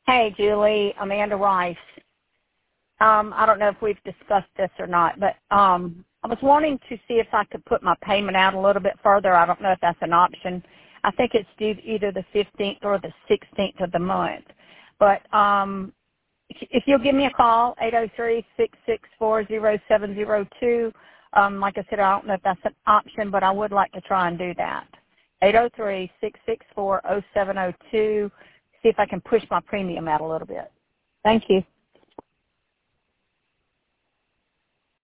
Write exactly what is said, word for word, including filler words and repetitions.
Hey, Julie, Amanda Rice. Um, I don't know if we've discussed this or not, but um, I was wanting to see if I could put my payment out a little bit further. I don't know if that's an option. I think it's due either the fifteenth or the sixteenth of the month. But um, if you'll give me a call, eight oh three, six six four, oh seven oh two, um, like I said, I don't know if that's an option, but I would like to try and do that. eight oh three, six six four, oh seven oh two. See if I can push my premium out a little bit. Thank you.